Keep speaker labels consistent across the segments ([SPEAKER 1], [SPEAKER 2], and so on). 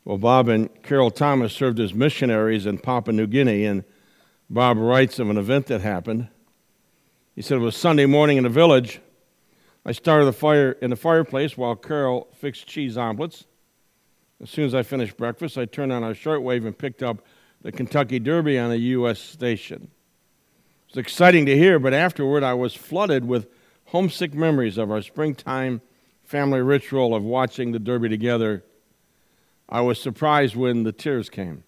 [SPEAKER 1] Well, Bob and Carol Thomas served as missionaries in Papua New Guinea, and Bob writes of an event that happened. He said, it was Sunday morning in the village. I started the fire in the fireplace while Carol fixed cheese omelets. As soon as I finished breakfast, I turned on our shortwave and picked up the Kentucky Derby on a U.S. station. It was exciting to hear, but afterward I was flooded with homesick memories of our springtime family ritual of watching the Derby together. I was surprised when the tears came.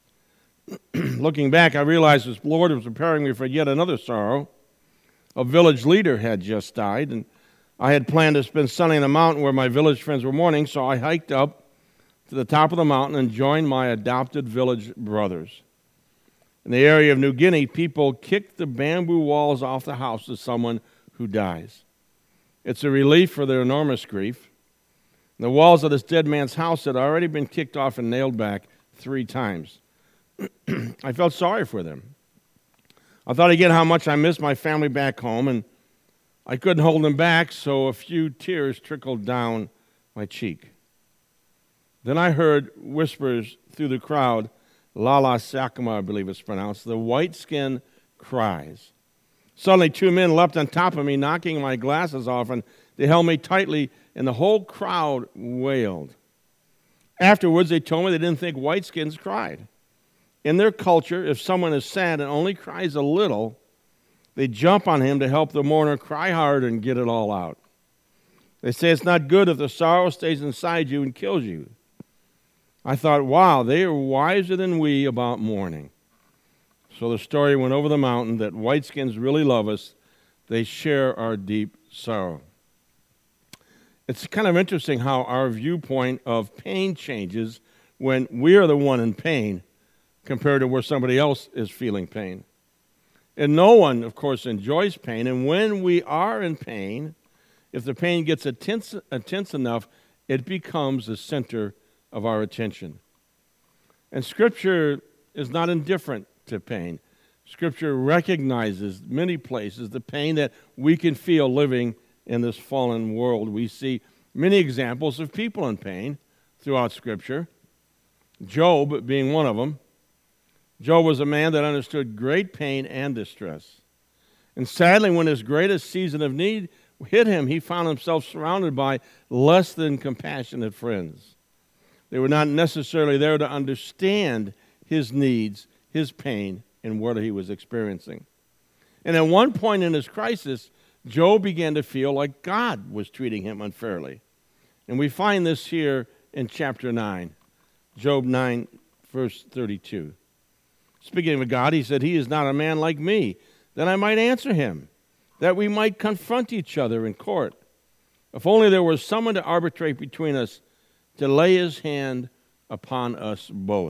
[SPEAKER 1] Looking back, I realized the Lord was preparing me for yet another sorrow. A village leader had just died, and I had planned to spend Sunday in the mountain where my village friends were mourning, so I hiked up to the top of the mountain and joined my adopted village brothers. In the area of New Guinea, people kick the bamboo walls off the house of someone who dies. It's a relief for their enormous grief. The walls of this dead man's house had already been kicked off and nailed back 3 times. I felt sorry for them. I thought again how much I missed my family back home, and I couldn't hold them back, so a few tears trickled down my cheek. Then I heard whispers through the crowd, Lala Sakama, I believe it's pronounced, the white-skin cries. Suddenly 2 men leapt on top of me, knocking my glasses off, and they held me tightly, and the whole crowd wailed. Afterwards, they told me they didn't think white-skins cried. In their culture, if someone is sad and only cries a little, they jump on him to help the mourner cry hard and get it all out. They say it's not good if the sorrow stays inside you and kills you. I thought, wow, they are wiser than we about mourning. So the story went over the mountain that whiteskins really love us. They share our deep sorrow. It's kind of interesting how our viewpoint of pain changes when we are the one in pain compared to where somebody else is feeling pain. And no one, of course, enjoys pain. And when we are in pain, if the pain gets intense enough, it becomes the center of our attention. And Scripture is not indifferent to pain. Scripture recognizes many places the pain that we can feel living in this fallen world. We see many examples of people in pain throughout Scripture, Job being one of them. Job was a man that understood great pain and distress. And sadly, when his greatest season of need hit him, he found himself surrounded by less than compassionate friends. They were not necessarily there to understand his needs, his pain, and what he was experiencing. And at one point in his crisis, Job began to feel like God was treating him unfairly. And we find this here in chapter 9, Job 9, verse 32. Speaking of God, he said, "He is not a man like me, that I might answer him, that we might confront each other in court. If only there was someone to arbitrate between us, to lay his hand upon us both."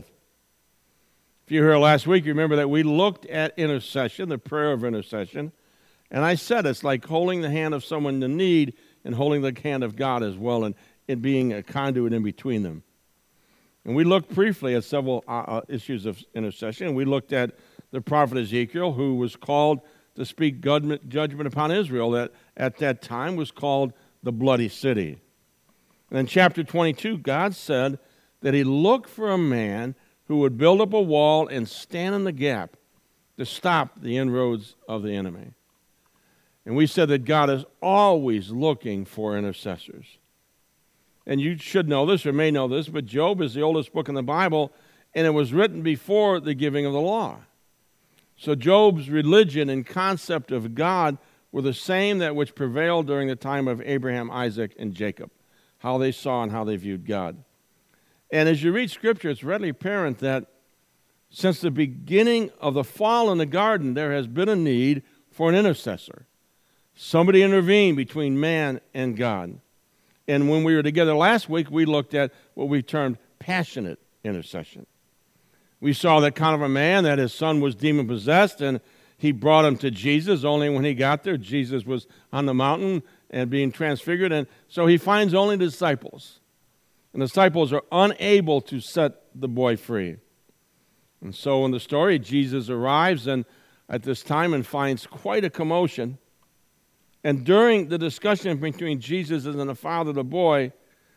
[SPEAKER 1] If you were here last week, you remember that we looked at intercession, the prayer of intercession, and I said it's like holding the hand of someone in need and holding the hand of God as well, and it being a conduit in between them. And we looked briefly at several issues of intercession. We looked at the prophet Ezekiel, who was called to speak judgment upon Israel, that at that time was called the bloody city. And in chapter 22, God said that he looked for a man who would build up a wall and stand in the gap to stop the inroads of the enemy. And we said that God is always looking for intercessors. And you should know this or may know this, but Job is the oldest book in the Bible, and it was written before the giving of the law. So Job's religion and concept of God were the same that which prevailed during the time of Abraham, Isaac, and Jacob, how they saw and how they viewed God. And as you read Scripture, it's readily apparent that since the beginning of the fall in the garden, there has been a need for an intercessor. Somebody intervene between man and God. And when we were together last week, we looked at what we termed passionate intercession. We saw that kind of a man that his son was demon-possessed, and he brought him to Jesus. Only when he got there, Jesus was on the mountain and being transfigured, and so he finds only disciples. And the disciples are unable to set the boy free. And so in the story, Jesus arrives and at this time and finds quite a commotion. And during the discussion between Jesus and the father of the boy,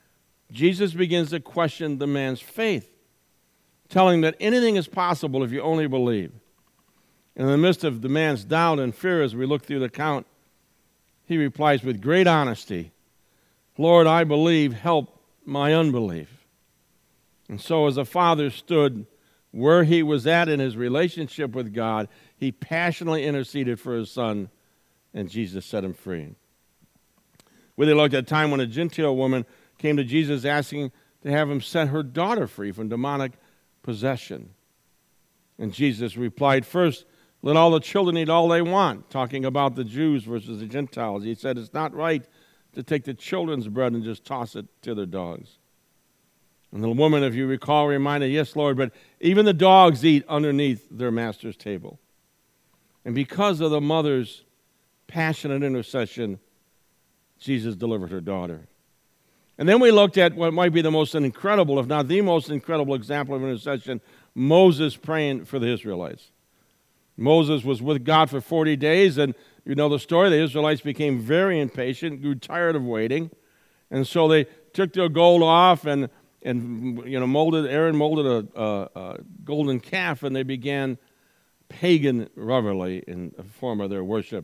[SPEAKER 1] Jesus begins to question the man's faith, telling him that anything is possible if you only believe. And in the midst of the man's doubt and fear as we look through the account, he replies with great honesty, "Lord, I believe, help my unbelief." And so as the father stood where he was at in his relationship with God, he passionately interceded for his son, and Jesus set him free. We looked at a time when a Gentile woman came to Jesus asking to have him set her daughter free from demonic possession. And Jesus replied, "First, let all the children eat all they want," talking about the Jews versus the Gentiles. He said it's not right to take the children's bread and just toss it to their dogs. And the woman, if you recall, reminded, "Yes, Lord, but even the dogs eat underneath their master's table." And because of the mother's passionate intercession, Jesus delivered her daughter. And then we looked at what might be the most incredible, if not the most incredible example of intercession, Moses praying for the Israelites. Moses was with God for 40 days, and you know the story. The Israelites became very impatient, grew tired of waiting, and so they took their gold off and Aaron molded a golden calf, and they began pagan revelry in the form of their worship.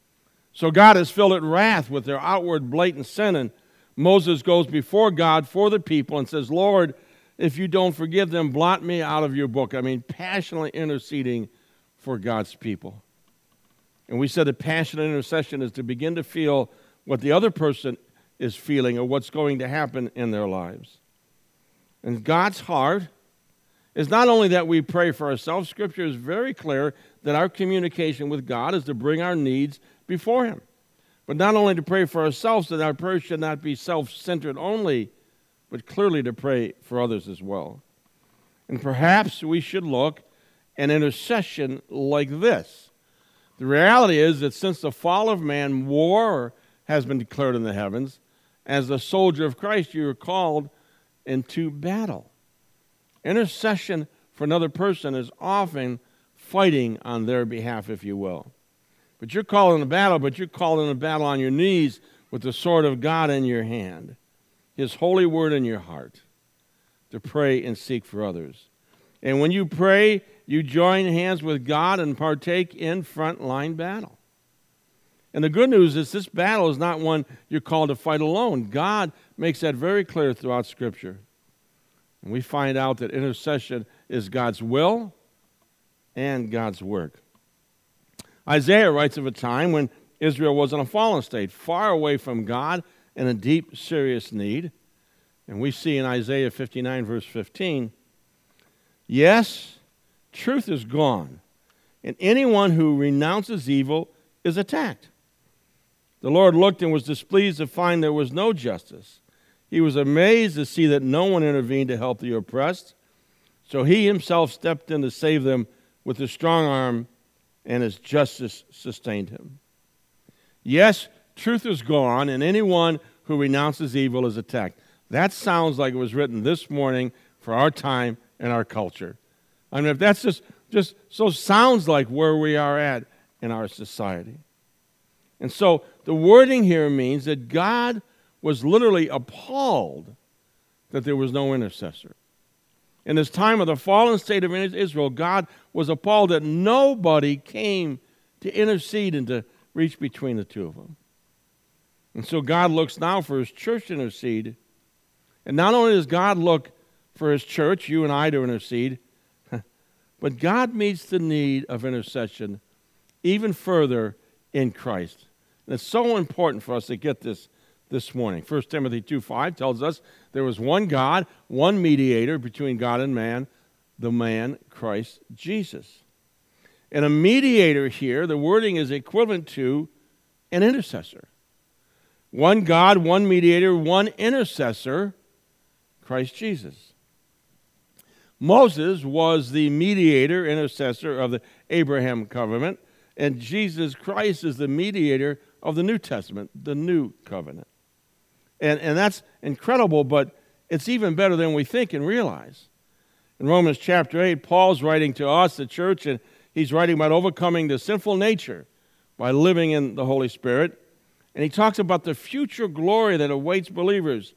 [SPEAKER 1] So God has filled it wrath with their outward blatant sin, and Moses goes before God for the people and says, "Lord, if you don't forgive them, blot me out of your book." I mean, passionately interceding for God's people. And we said that passionate intercession is to begin to feel what the other person is feeling or what's going to happen in their lives. And God's heart is not only that we pray for ourselves. Scripture is very clear that our communication with God is to bring our needs before Him. But not only to pray for ourselves, that our prayer should not be self-centered only, but clearly to pray for others as well. And perhaps we should look at intercession like this. The reality is that since the fall of man, war has been declared in the heavens. As a soldier of Christ, you are called into battle. Intercession for another person is often fighting on their behalf, if you will. But you're called in a battle, but you're called in a battle on your knees with the sword of God in your hand, His holy word in your heart, to pray and seek for others. And when you pray, you join hands with God and partake in frontline battle. And the good news is this battle is not one you're called to fight alone. God makes that very clear throughout Scripture. And we find out that intercession is God's will and God's work. Isaiah writes of a time when Israel was in a fallen state, far away from God and in deep, serious need. And we see in Isaiah 59, verse 15, "Yes, truth is gone, and anyone who renounces evil is attacked. The Lord looked and was displeased to find there was no justice. He was amazed to see that no one intervened to help the oppressed. So He Himself stepped in to save them with a strong arm, and His justice sustained Him." Yes, truth is gone, and anyone who renounces evil is attacked. That sounds like it was written this morning for our time and our culture. I mean, if that's just so sounds like where we are at in our society. And so the wording here means that God was literally appalled that there was no intercessor. In this time of the fallen state of Israel, God was appalled that nobody came to intercede and to reach between the two of them. And so God looks now for His church to intercede. And not only does God look for His church, you and I, to intercede, but God meets the need of intercession even further in Christ. And it's so important for us to get this morning. 1 Timothy 2:5 tells us there was one God, one mediator between God and man, the man Christ Jesus. And a mediator here, the wording is equivalent to an intercessor. One God, one mediator, one intercessor, Christ Jesus. Moses was the mediator, intercessor of the Abraham covenant, and Jesus Christ is the mediator of the New Testament, the New Covenant. And that's incredible, but it's even better than we think and realize. In Romans chapter 8, Paul's writing to us, the church, and he's writing about overcoming the sinful nature by living in the Holy Spirit. And he talks about the future glory that awaits believers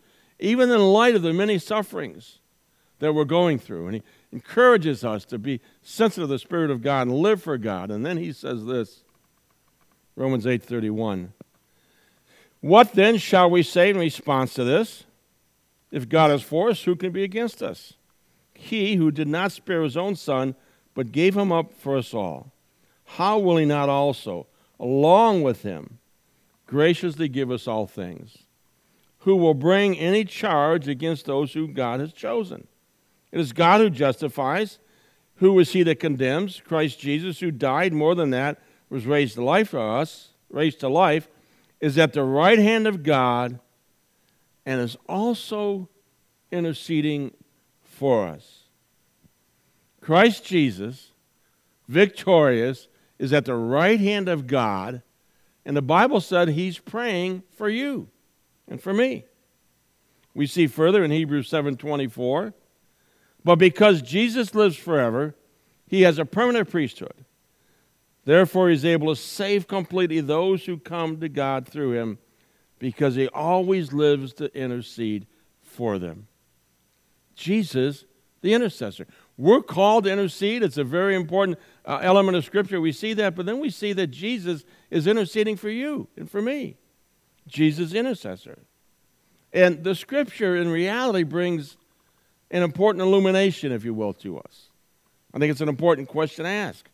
[SPEAKER 1] even in light of the many sufferings that we're going through. And he encourages us to be sensitive to the Spirit of God and live for God. And then he says this, Romans 8:31. What then shall we say in response to this? If God is for us, who can be against us? He who did not spare his own Son, but gave him up for us all, how will he not also, along with him, graciously give us all things? Who will bring any charge against those who God has chosen? It is God who justifies. Who is he that condemns? Christ Jesus, who died, more than that, was raised to life for us, raised to life, is at the right hand of God, and is also interceding for us. Christ Jesus, victorious, is at the right hand of God, and the Bible said he's praying for you and for me. We see further in Hebrews 7:24, but because Jesus lives forever, he has a permanent priesthood. Therefore, he's able to save completely those who come to God through him, because he always lives to intercede for them. Jesus, the intercessor. We're called to intercede. It's a very important element of Scripture. We see that, but then we see that Jesus is interceding for you and for me. Jesus, intercessor. And the Scripture, in reality, brings an important illumination, if you will, to us. I think it's an important question to ask.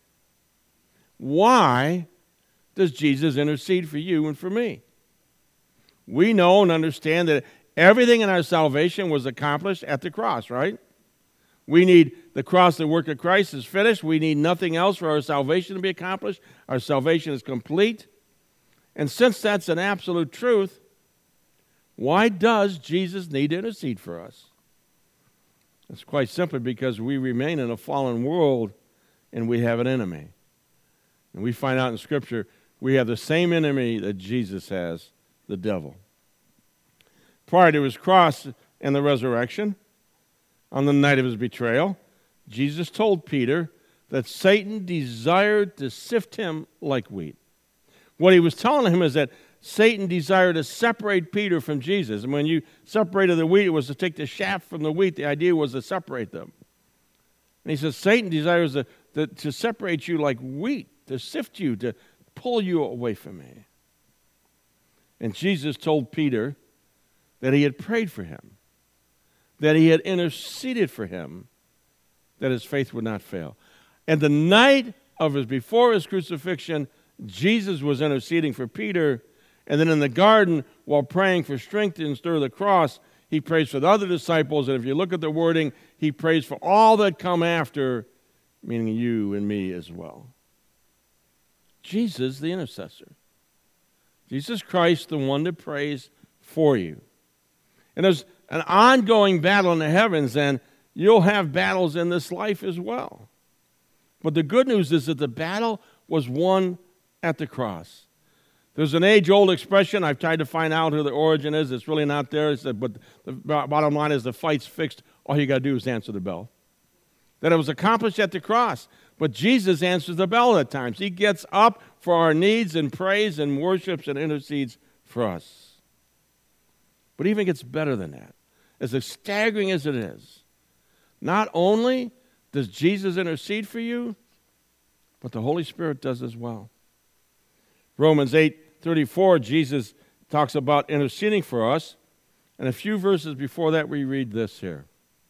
[SPEAKER 1] Why does Jesus intercede for you and for me? We know and understand that everything in our salvation was accomplished at the cross, right? We need the cross, the work of Christ is finished. We need nothing else for our salvation to be accomplished. Our salvation is complete. And since that's an absolute truth, why does Jesus need to intercede for us? It's quite simply because we remain in a fallen world and we have an enemy. And we find out in Scripture we have the same enemy that Jesus has, the devil. Prior to his cross and the resurrection, on the night of his betrayal, Jesus told Peter that Satan desired to sift him like wheat. What he was telling him is that Satan desired to separate Peter from Jesus. And when you separated the wheat, it was to take the chaff from the wheat. The idea was to separate them. And he says, Satan desires to separate you like wheat, to sift you, to pull you away from me. And Jesus told Peter that he had prayed for him, that he had interceded for him, that his faith would not fail. And the night before his crucifixion, Jesus was interceding for Peter. And then in the garden, while praying for strength to endure the cross, he prays for the other disciples. And if you look at the wording, he prays for all that come after, meaning you and me as well. Jesus, the intercessor. Jesus Christ, the one that prays for you. And there's an ongoing battle in the heavens, and you'll have battles in this life as well. But the good news is that the battle was won at the cross. There's an age-old expression. I've tried to find out who the origin is. It's really not there. But the bottom line is the fight's fixed. All you got to do is answer the bell. That it was accomplished at the cross. But Jesus answers the bell at times. He gets up for our needs and prays and worships and intercedes for us. But it even gets better than that. As staggering as it is, not only does Jesus intercede for you, but the Holy Spirit does as well. Romans 8:34, Jesus talks about interceding for us. And a few verses before that, we read this here,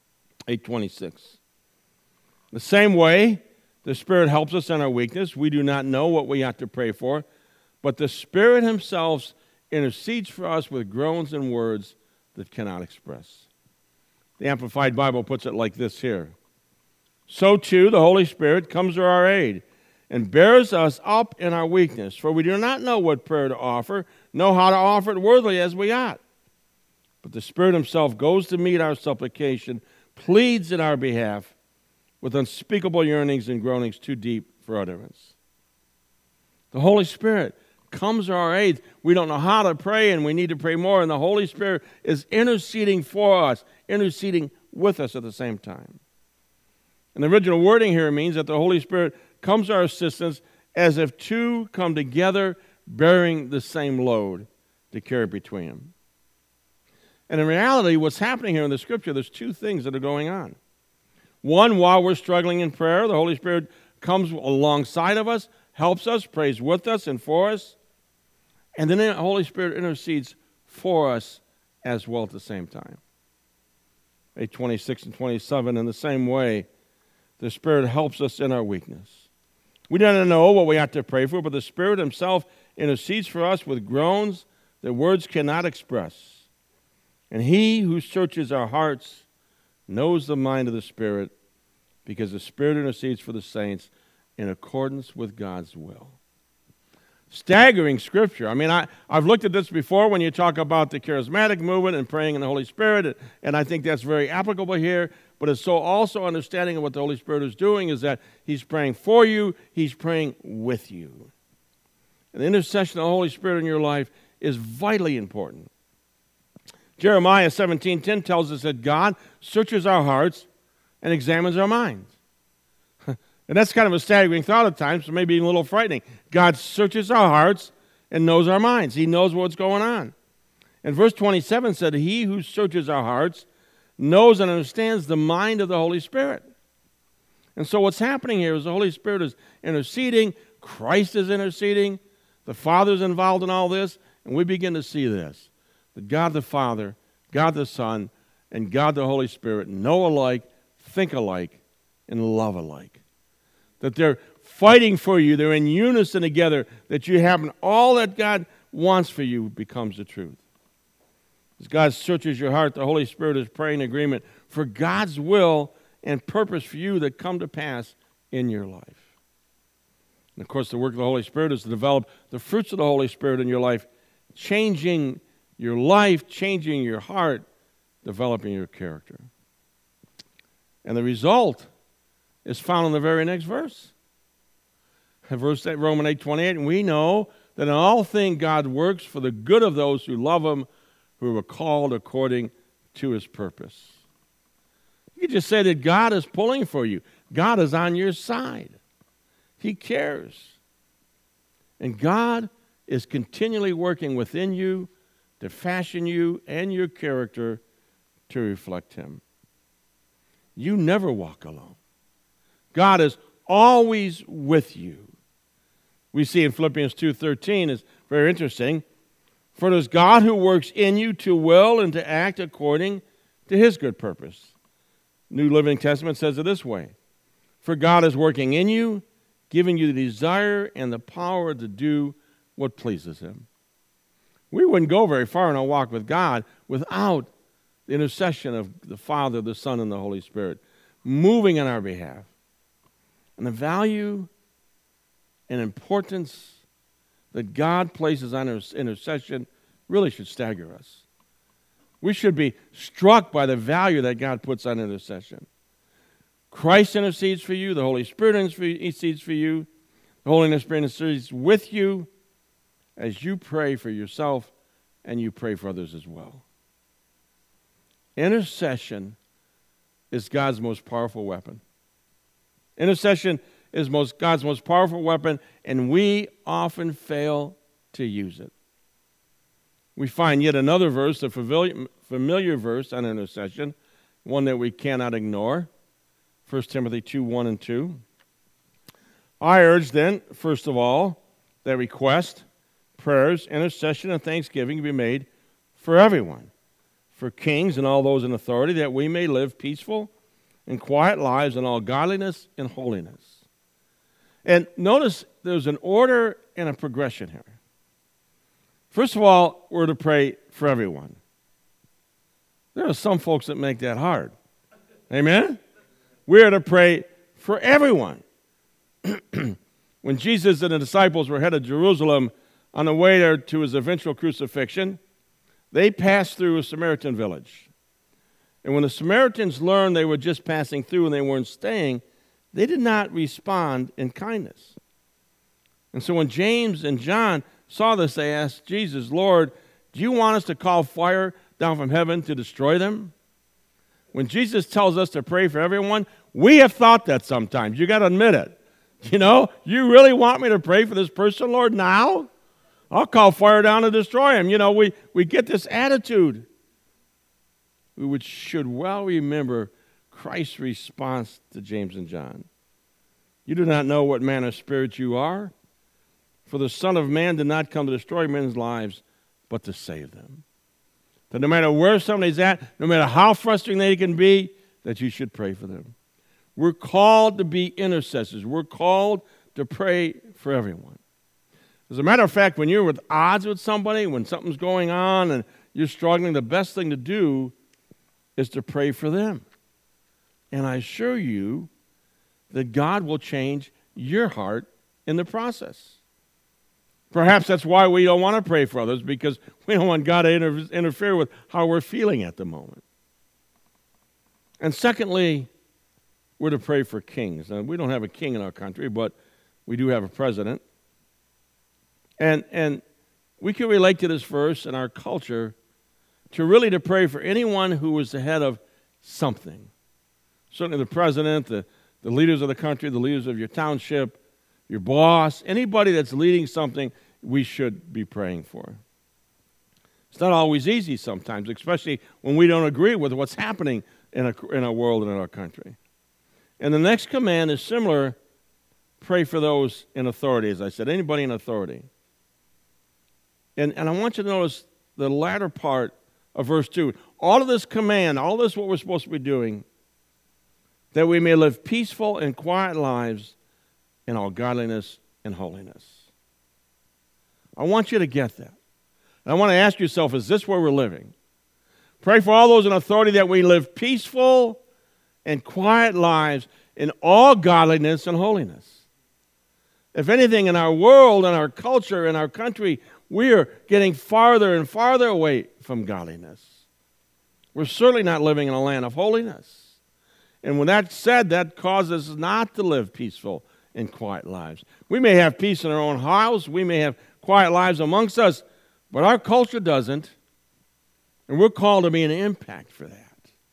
[SPEAKER 1] 8:26. The same way, the Spirit helps us in our weakness. We do not know what we ought to pray for, but the Spirit himself intercedes for us with groans and words that cannot express. The Amplified Bible puts it like this here. So too, the Holy Spirit comes to our aid and bears us up in our weakness, for we do not know what prayer to offer, nor how to offer it worthily as we ought. But the Spirit himself goes to meet our supplication, pleads in our behalf with unspeakable yearnings and groanings too deep for utterance. The Holy Spirit comes to our aid. We don't know how to pray, and we need to pray more, and the Holy Spirit is interceding for us, interceding with us at the same time. And the original wording here means that the Holy Spirit comes to our assistance as if two come together bearing the same load to carry between them. And in reality, what's happening here in the Scripture, there's two things that are going on. One, while we're struggling in prayer, the Holy Spirit comes alongside of us, helps us, prays with us and for us. And then the Holy Spirit intercedes for us as well at the same time. 8:26 and 27, in the same way, the Spirit helps us in our weakness. We don't know what we have to pray for, but the Spirit himself intercedes for us with groans that words cannot express. And he who searches our hearts knows the mind of the Spirit, because the Spirit intercedes for the saints in accordance with God's will. Staggering Scripture. I mean, I've looked at this before when you talk about the charismatic movement and praying in the Holy Spirit, and I think that's very applicable here, but it's so also understanding of what the Holy Spirit is doing is that he's praying for you, he's praying with you. And the intercession of the Holy Spirit in your life is vitally important. Jeremiah 17:10 tells us that God searches our hearts and examines our minds. And that's kind of a staggering thought at times, so maybe even a little frightening. God searches our hearts and knows our minds. He knows what's going on. And verse 27 said, he who searches our hearts knows and understands the mind of the Holy Spirit. And so what's happening here is the Holy Spirit is interceding, Christ is interceding, the Father's involved in all this, and we begin to see this. That God the Father, God the Son, and God the Holy Spirit know alike, think alike, and love alike. That they're fighting for you, they're in unison together, that you have all that God wants for you becomes the truth. As God searches your heart, the Holy Spirit is praying in agreement for God's will and purpose for you that come to pass in your life. And of course, the work of the Holy Spirit is to develop the fruits of the Holy Spirit in your life, changing your life, changing your heart, developing your character. And the result is found in the very next verse. Verse 8, Romans 8:28, and we know that in all things God works for the good of those who love him, who are called according to his purpose. You could just say that God is pulling for you. God is on your side. He cares. And God is continually working within you to fashion you and your character to reflect him. You never walk alone. God is always with you. We see in Philippians 2:13 is very interesting. For it is God who works in you to will and to act according to his good purpose. New Living Testament says it this way. For God is working in you, giving you the desire and the power to do what pleases him. We wouldn't go very far in our walk with God without the intercession of the Father, the Son, and the Holy Spirit moving on our behalf. And the value and importance that God places on intercession really should stagger us. We should be struck by the value that God puts on intercession. Christ intercedes for you. The Holy Spirit intercedes for you. The Holy Spirit intercedes with you as you pray for yourself and you pray for others as well. Intercession is God's most powerful weapon. Intercession is God's most powerful weapon, and we often fail to use it. We find yet another verse, a familiar verse on intercession, one that we cannot ignore, 1 Timothy 2:1 and 2. I urge then, first of all, that request, prayers, intercession, and thanksgiving be made for everyone, for kings and all those in authority, that we may live peaceful and quiet lives in all godliness and holiness. And notice there's an order and a progression here. First of all, we're to pray for everyone. There are some folks that make that hard. Amen? We're to pray for everyone. When Jesus and the disciples were headed to Jerusalem on the way there to his eventual crucifixion, they passed through a Samaritan village. And when the Samaritans learned they were just passing through and they weren't staying, they did not respond in kindness. And so when James and John saw this, they asked Jesus, Lord, do you want us to call fire down from heaven to destroy them? When Jesus tells us to pray for everyone, we have thought that sometimes. You got to admit it. You know, you really want me to pray for this person, Lord, now? I'll call fire down to destroy him. You know, we get this attitude. we should well remember Christ's response to James and John. You do not know what manner of spirit you are, for the Son of Man did not come to destroy men's lives, but to save them. That no matter where somebody's at, no matter how frustrating they can be, that you should pray for them. We're called to be intercessors. We're called to pray for everyone. As a matter of fact, when you're with odds with somebody, when something's going on and you're struggling, the best thing to do is to pray for them. And I assure you that God will change your heart in the process. Perhaps that's why we don't want to pray for others, because we don't want God to interfere with how we're feeling at the moment. And secondly, we're to pray for kings. Now, we don't have a king in our country, but we do have a president. And we can relate to this verse in our culture to pray for anyone who is the head of something. Certainly the president, the leaders of the country, the leaders of your township, your boss, anybody that's leading something, we should be praying for. It's not always easy sometimes, especially when we don't agree with what's happening in our world and in our country. And the next command is similar. Pray for those in authority, as I said, anybody in authority. And I want you to notice the latter part of verse 2. All of this command, all this what we're supposed to be doing, that we may live peaceful and quiet lives in all godliness and holiness. I want you to get that. And I want to ask yourself, is this where we're living? Pray for all those in authority that we live peaceful and quiet lives in all godliness and holiness. If anything, in our world, in our culture, in our country, we are getting farther and farther away from godliness. We're certainly not living in a land of holiness. And when that's said, that causes us not to live peaceful and quiet lives. We may have peace in our own house, we may have quiet lives amongst us, but our culture doesn't. And we're called to be an impact for that.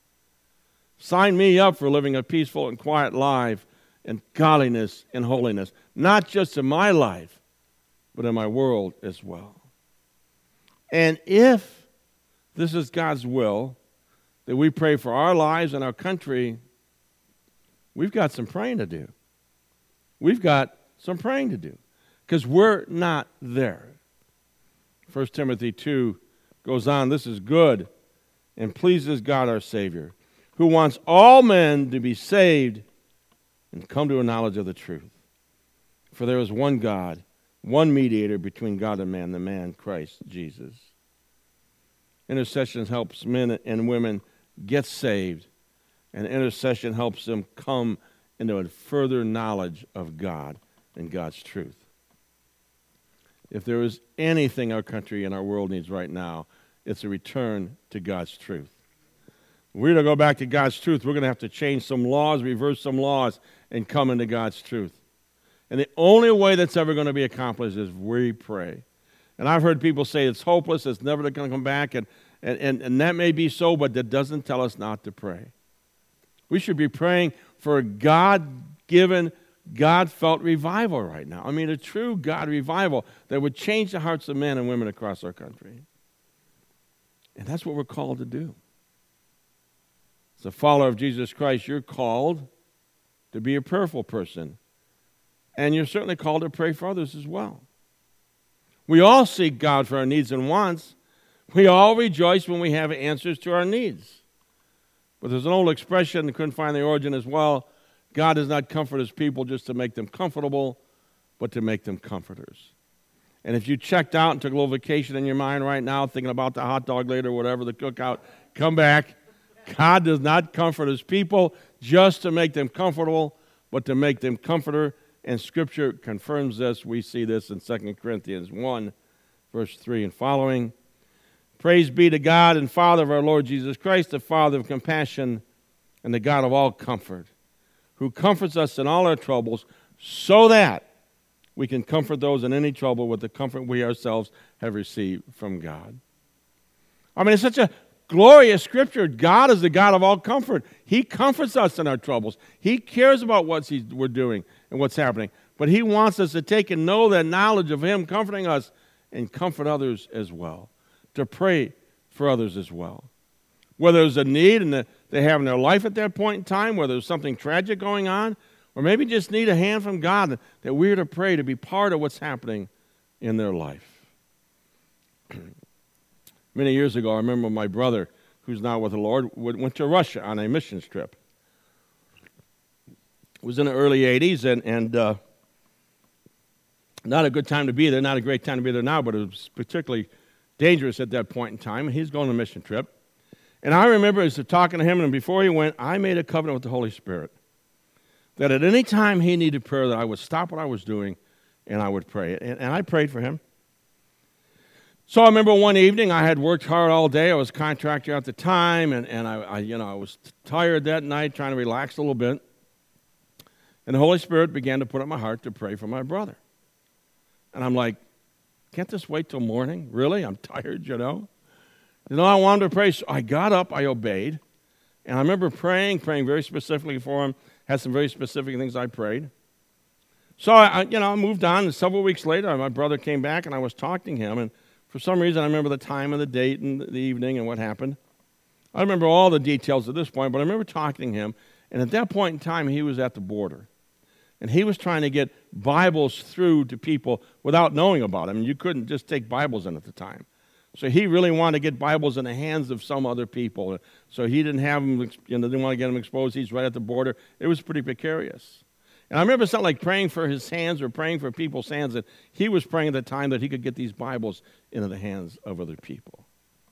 [SPEAKER 1] Sign me up for living a peaceful and quiet life in godliness and holiness, not just in my life, but in my world as well. And if this is God's will, that we pray for our lives and our country, we've got some praying to do. We've got some praying to do because we're not there. 1 Timothy 2 goes on, this is good and pleases God our Savior, who wants all men to be saved and come to a knowledge of the truth. For there is one God, one mediator between God and man, the man Christ Jesus. Intercession helps men and women get saved, and intercession helps them come into a further knowledge of God and God's truth. If there is anything our country and our world needs right now, it's a return to God's truth. If we're going to go back to God's truth, we're going to have to change some laws, reverse some laws, and come into God's truth. And the only way that's ever going to be accomplished is we pray. And I've heard people say it's hopeless, it's never going to come back, and that may be so, but that doesn't tell us not to pray. We should be praying for a God-given, God-felt revival right now. I mean, a true God revival that would change the hearts of men and women across our country. And that's what we're called to do. As a follower of Jesus Christ, you're called to be a prayerful person. And you're certainly called to pray for others as well. We all seek God for our needs and wants. We all rejoice when we have answers to our needs. But there's an old expression, I couldn't find the origin as well. God does not comfort his people just to make them comfortable, but to make them comforters. And if you checked out and took a little vacation in your mind right now, thinking about the hot dog later, whatever, the cookout, come back. God does not comfort his people just to make them comfortable, but to make them comforter. And Scripture confirms this. We see this in 2 Corinthians 1, verse 3 and following. Praise be to God and Father of our Lord Jesus Christ, the Father of compassion and the God of all comfort, who comforts us in all our troubles, so that we can comfort those in any trouble with the comfort we ourselves have received from God. I mean, it's such a glorious Scripture. God is the God of all comfort. He comforts us in our troubles. He cares about what we're doing and what's happening. But he wants us to take and know that knowledge of him comforting us and comfort others as well. To pray for others as well. Whether there's a need and they have in their life at that point in time, whether there's something tragic going on, or maybe just need a hand from God that we're to pray to be part of what's happening in their life. Many years ago, I remember my brother, who's now with the Lord, went to Russia on a missions trip. It was in the early 80s, and not a good time to be there, not a great time to be there now, but it was particularly dangerous at that point in time. He's going on a mission trip. And I remember as talking to him, and before he went, I made a covenant with the Holy Spirit that at any time he needed prayer, that I would stop what I was doing and I would pray. And I prayed for him. So I remember one evening, I had worked hard all day. I was a contractor at the time, and I was tired that night, trying to relax a little bit. And the Holy Spirit began to put on my heart to pray for my brother. And I'm like, can't this wait till morning? Really? I'm tired, I wanted to pray, so I got up, I obeyed, and I remember praying very specifically for him, had some very specific things I prayed. So I moved on, and several weeks later, my brother came back, and I was talking to him, and for some reason, I remember the time and the date and the evening and what happened. I remember all the details at this point, but I remember talking to him, and at that point in time, he was at the border. And he was trying to get Bibles through to people without knowing about them. You couldn't just take Bibles in at the time. So he really wanted to get Bibles in the hands of some other people. So he didn't have them, didn't want to get them exposed. He's right at the border. It was pretty precarious. And I remember something like praying for his hands or praying for people's hands, that he was praying at the time that he could get these Bibles into the hands of other people.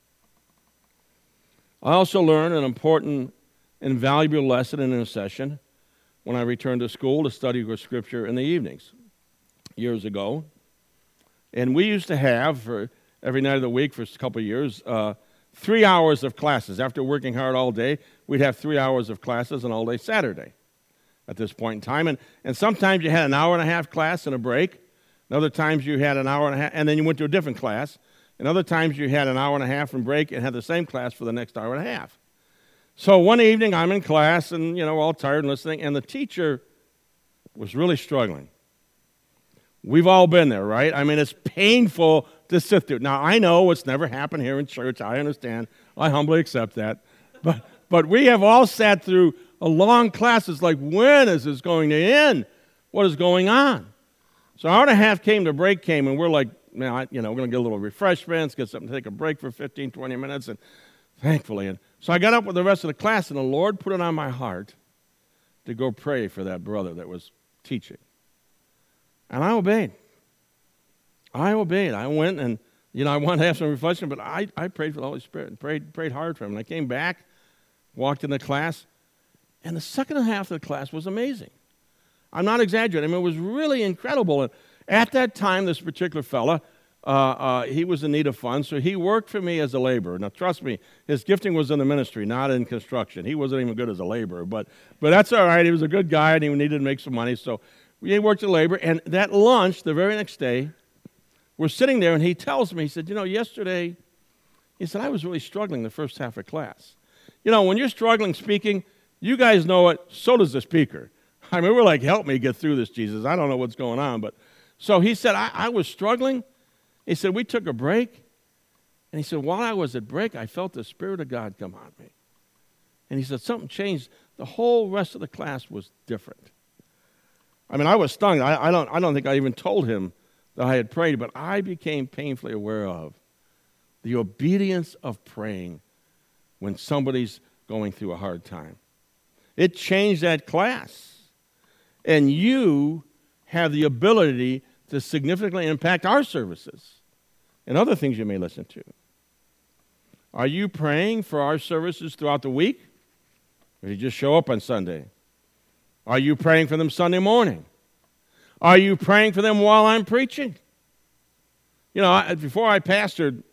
[SPEAKER 1] I also learned an important and valuable lesson in intercession when I returned to school to study Scripture in the evenings years ago. And we used to have, for every night of the week for a couple of years, 3 hours of classes. After working hard all day, we'd have 3 hours of classes on all day Saturday at this point in time. And sometimes you had an hour and a half class and a break. And other times you had an hour and a half, and then you went to a different class. And other times you had an hour and a half and break and had the same class for the next hour and a half. So one evening I'm in class and, all tired and listening, and the teacher was really struggling. We've all been there, right? I mean, it's painful to sit through. Now, I know it's never happened here in church. I understand. I humbly accept that. But we have all sat through a long class. It's like, when is this going to end? What is going on? So hour and a half came, the break came, and we're like, we're going to get a little refreshments, get something to take a break for 15, 20 minutes, and thankfully. And so I got up with the rest of the class, and the Lord put it on my heart to go pray for that brother that was teaching. And I obeyed. I went and, I wanted to have some reflection, but I prayed for the Holy Spirit and prayed hard for him. And I came back, walked in the class, and the second half of the class was amazing. I'm not exaggerating. It was really incredible. And at that time, this particular fella, he was in need of funds, so he worked for me as a laborer. Now, trust me, his gifting was in the ministry, not in construction. He wasn't even good as a laborer, but that's all right. He was a good guy, and he needed to make some money, so he worked at labor. And that lunch, the very next day, we're sitting there, and he tells me, he said, yesterday, he said, I was really struggling the first half of class. When you're struggling speaking, you guys know it, so does the speaker. I mean, we're like, help me get through this, Jesus. I don't know what's going on. But so he said, I was struggling. He said, we took a break. And he said, while I was at break, I felt the Spirit of God come on me. And he said, something changed. The whole rest of the class was different. I mean, I was stung. I don't think I even told him that I had prayed, but I became painfully aware of the obedience of praying when somebody's going through a hard time. It changed that class. And you have the ability to significantly impact our services and other things you may listen to. Are you praying for our services throughout the week? Or do you just show up on Sunday? Are you praying for them Sunday morning? Are you praying for them while I'm preaching? Before I pastored,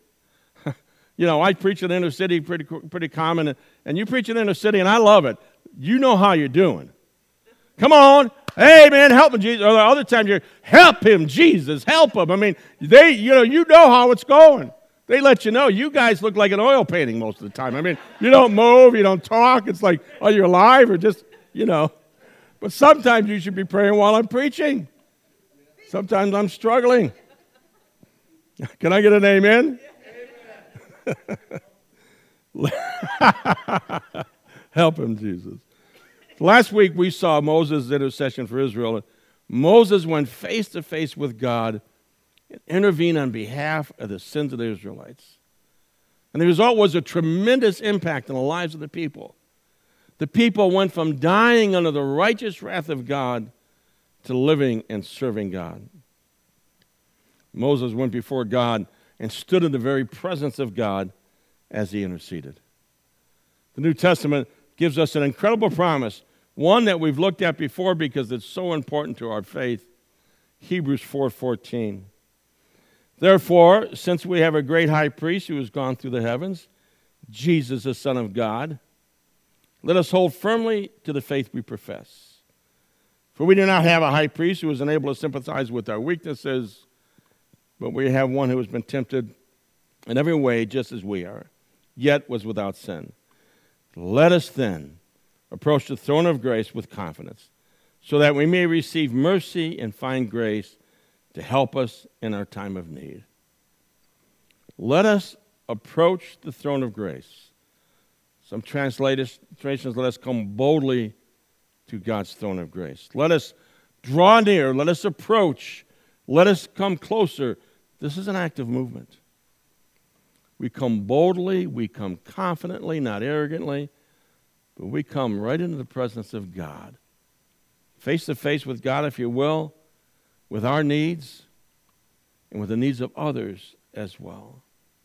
[SPEAKER 1] I preach in the inner city, pretty common, and you preach in the inner city, and I love it. You know how you're doing. Come on. Hey, man, help him, Jesus. Or the other time you're, help him, Jesus, help him. I mean, you know how it's going. They let you know. You guys look like an oil painting most of the time. I mean, you don't move, you don't talk. It's like, are you alive or just, But sometimes you should be praying while I'm preaching. Sometimes I'm struggling. Can I get an amen? Help him, Jesus. Last week we saw Moses' intercession for Israel. Moses went face to face with God and intervened on behalf of the sins of the Israelites. And the result was a tremendous impact on the lives of the people. The people went from dying under the righteous wrath of God to living and serving God. Moses went before God and stood in the very presence of God as he interceded. The New Testament gives us an incredible promise, one that we've looked at before because it's so important to our faith. Hebrews 4:14. Therefore, since we have a great high priest who has gone through the heavens, Jesus, the Son of God, let us hold firmly to the faith we profess. For we do not have a high priest who is unable to sympathize with our weaknesses, but we have one who has been tempted in every way just as we are, yet was without sin. Let us then approach the throne of grace with confidence, so that we may receive mercy and find grace to help us in our time of need. Let us approach the throne of grace. Some translations, let us come boldly to God's throne of grace. Let us draw near, let us approach, let us come closer. This is an active movement. We come boldly, we come confidently, not arrogantly, but we come right into the presence of God. Face to face with God, if you will, with our needs and with the needs of others as well.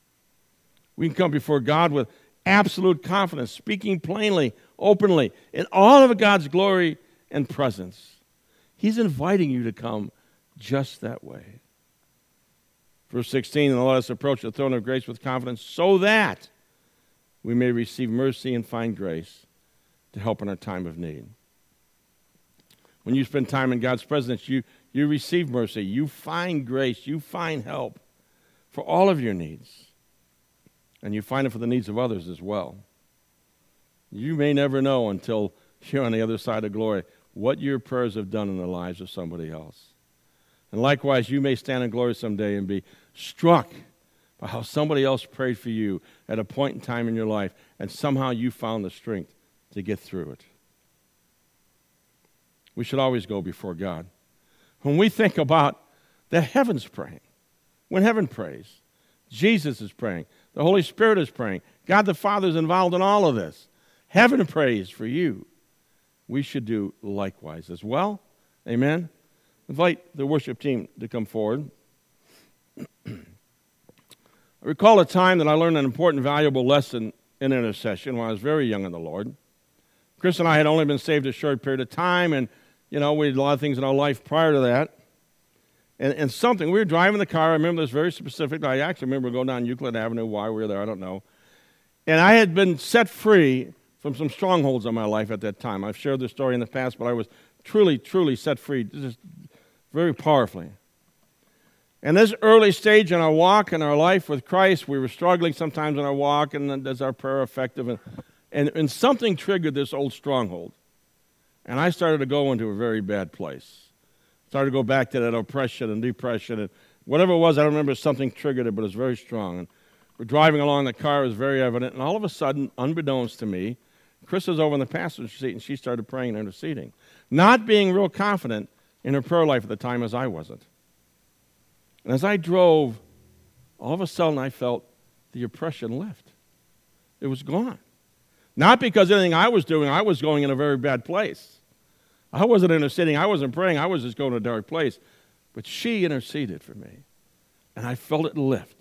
[SPEAKER 1] We can come before God with absolute confidence, speaking plainly, openly, in all of God's glory and presence. He's inviting you to come just that way. Verse 16, and let us approach the throne of grace with confidence so that we may receive mercy and find grace to help in our time of need. When you spend time in God's presence, you receive mercy, you find grace, you find help for all of your needs. And you find it for the needs of others as well. You may never know until you're on the other side of glory what your prayers have done in the lives of somebody else. And likewise, you may stand in glory someday and be struck by how somebody else prayed for you at a point in time in your life, and somehow you found the strength to get through it. We should always go before God. When we think about that, heaven's praying. When heaven prays, Jesus is praying. The Holy Spirit is praying. God the Father is involved in all of this. Heaven prays for you. We should do likewise as well. Amen? Invite the worship team to come forward. I recall a time that I learned an important, valuable lesson in intercession when I was very young in the Lord. Chris and I had only been saved a short period of time, and, we had a lot of things in our life prior to that. And something, we were driving the car, I remember this very specifically. I actually remember going down Euclid Avenue, why we were there, I don't know. And I had been set free from some strongholds in my life at that time. I've shared this story in the past, but I was truly, truly set free, just very powerfully. And this early stage in our walk, in our life with Christ, we were struggling sometimes in our walk, and is our prayer effective? And something triggered this old stronghold. And I started to go into a very bad place. Started to go back to that oppression and depression. And whatever it was, I don't remember, something triggered it, but it was very strong. And we're driving along, the car was very evident, and all of a sudden, unbeknownst to me, Chris was over in the passenger seat, and she started praying and interceding. Not being real confident in her prayer life at the time as I wasn't. And as I drove, all of a sudden I felt the oppression lift. It was gone. Not because anything I was doing, I was going in a very bad place. I wasn't interceding, I wasn't praying, I was just going to a dark place. But she interceded for me, and I felt it lift.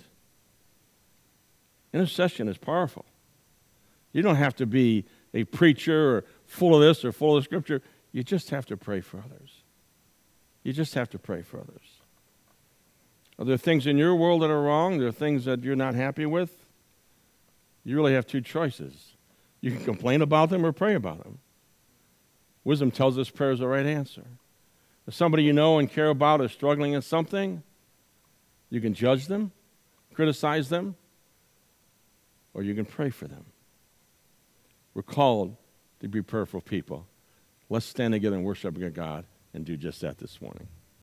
[SPEAKER 1] Intercession is powerful. You don't have to be a preacher or full of this or full of Scripture. You just have to pray for others. You just have to pray for others. Are there things in your world that are wrong? There are things that you're not happy with? You really have two choices. You can complain about them or pray about them. Wisdom tells us prayer is the right answer. If somebody you know and care about is struggling in something, you can judge them, criticize them, or you can pray for them. We're called to be prayerful people. Let's stand together and worship God and do just that this morning.